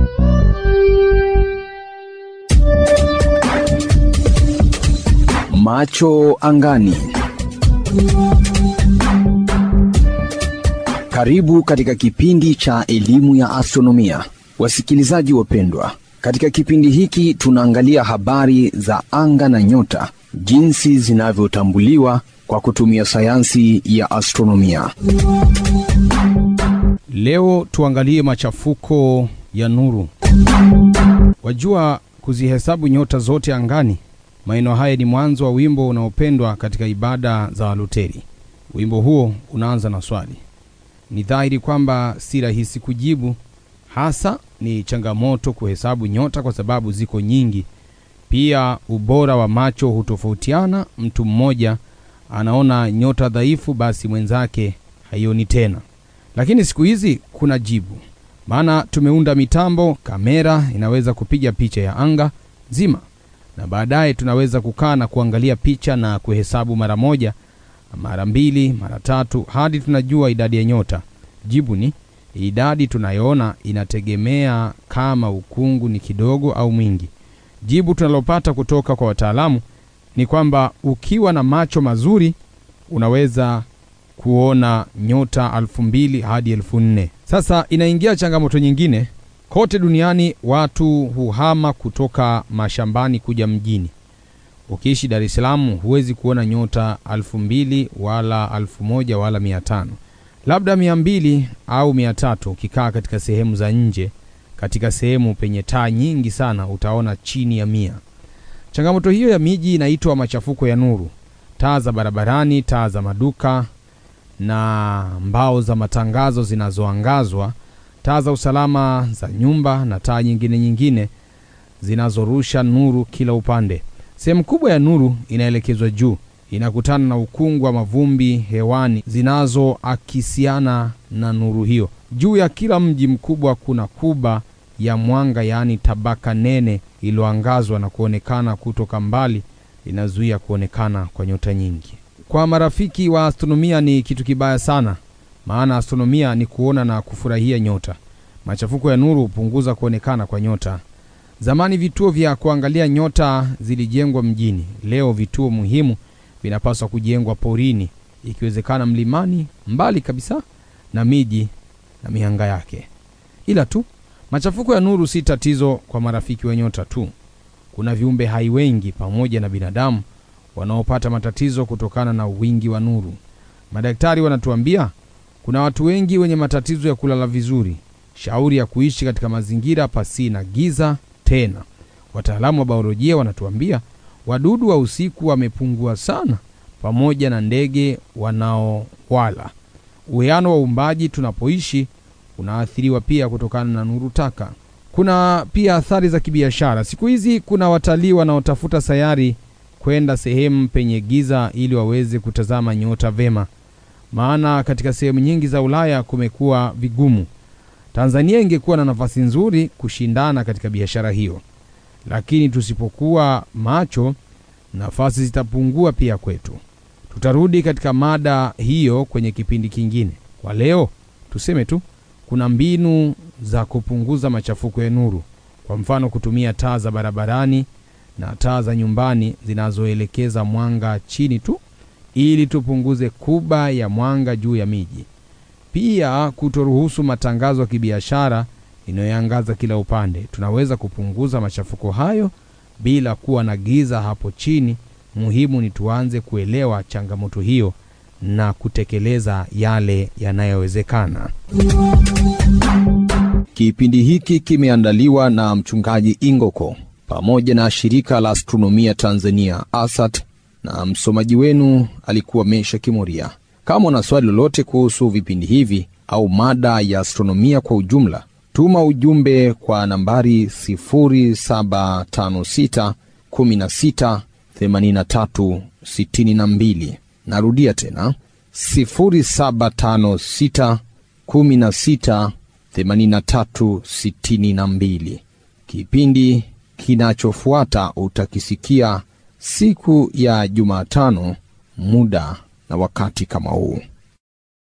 Macho angani. Karibu katika kipindi cha elimu ya astronomia. Wasikilizaji wapendwa, katika kipindi hiki tunaangalia habari za anga na nyota, jinsi zinavyotambuliwa kwa kutumia sayansi ya astronomia. Leo tuangalie machafuko ya nuru. Wajua kuzihesabu nyota zote angani? Maneno haya ni mwanzo wa wimbo unaopendwa katika ibada za Waluteri. Wimbo huo unaanza na swali. Ni dhahiri kwamba si rahisi kujibu, hasa ni changamoto kuhesabu nyota kwa sababu ziko nyingi. Pia ubora wa macho hutofautiana, mtu mmoja anaona nyota dhaifu basi mwenzake haioni tena. Lakini siku hizi kuna jibu. Maana tumeunda mitambo, kamera inaweza kupiga picha ya anga zima. Na baadaye tunaweza kukaa na kuangalia picha na kuhesabu mara moja, mara mbili, mara tatu, hadi tunajua idadi ya nyota. Jibu ni idadi tunayoona inategemea kama ukungu ni kidogo au mwingi. Jibu tunalopata kutoka kwa wataalamu ni kwamba ukiwa na macho mazuri unaweza kuona nyota 2000 hadi 4000. Sasa inaingia changamoto nyingine. Kote duniani watu huhama kutoka mashambani kuja mjini. Ukiishi Dar es Salaam huwezi kuona nyota 2000 wala 1000 wala 500. Labda 200 au 300 ukikaa katika sehemu za nje, katika sehemu penye taa nyingi sana utaona chini ya 100. Changamoto hiyo ya miji inaitwa machafuko ya nuru. Taa za barabarani, taa za maduka na mbao za matangazo zinazoangazwa, taa za usalama za nyumba na taa nyingine zinazorusha nuru kila upande. Sehemu kubwa ya nuru inaelekezwa juu, inakutana na ukungu wa mavumbi hewani zinazoakisiana na nuru hiyo. Juu ya kila mji mkubwa kuna kuba ya mwanga, yaani tabaka nene iliyoangazwa na kuonekana kutoka mbali, inazuia kuonekana kwa nyota nyingi. Kwa marafiki wa astronomia ni kitu kibaya sana, maana astronomia ni kuona na kufurahia nyota. Machafuko ya nuru hupunguza kuonekana kwa nyota. Zamani vituo vya kuangalia nyota zilijengwa mjini. Leo vituo muhimu vinapaswa kujengwa porini, ikiwezekana mlimani, mbali kabisa na miji na mianga yake. Ila tu machafuko ya nuru si tatizo kwa marafiki wa nyota tu. Kuna viumbe hai wengi pamoja na binadamu wanaopata matatizo kutokana na wingi wa nuru. Madaktari wanatuambia kuna watu wengi wenye matatizo ya kulala vizuri. Shauri ya kuishi katika mazingira pasi na giza tena. Wataalamu wa biolojia wanatuambia wadudu wa usiku wamepungua sana, pamoja na ndege wanaowala. Uwiano wa uumbaji tunapoishi unaathiriwa pia kutokana na nuru taka. Kuna pia athari za kibiashara. Siku hizi kuna watalii wanaotafuta sayari kwenda sehemu penye giza ili waweze kutazama nyota vema. Maana katika sehemu nyingi za Ulaya kumekuwa vigumu. Tanzania ingekuwa na nafasi nzuri kushindana katika biashara hiyo. Lakini tusipokuwa macho, nafasi zitapungua pia kwetu. Tutarudi katika mada hiyo kwenye kipindi kingine. Kwa leo tuseme tu kuna mbinu za kupunguza machafuko ya nuru. Kwa mfano kutumia taa za barabarani na taa za nyumbani zinazoelekeza mwanga chini tu, ili tupunguze kuba ya mwanga juu ya miji. Pia kutoruhusu matangazo ya kibiashara inayoangaza kila upande. Tunaweza kupunguza machafuko hayo bila kuwa na giza hapo chini. Muhimu ni tuanze kuelewa changamoto hiyo na kutekeleza yale yanayowezekana. Kipindi hiki kimeandaliwa na mchungaji Ingoko pamoja na shirika la astronomia Tanzania ASAT, na msomaji wenu alikuwa Mesha Kimoria. Kama una swali lolote kuhusu vipindi hivi au mada ya astronomia kwa ujumla, tuma ujumbe kwa nambari 0756 16 83 62. Narudia tena 0756 16 83 62. Kipindi kinachofuata utakisikia siku ya Jumatano, muda na wakati kama huu.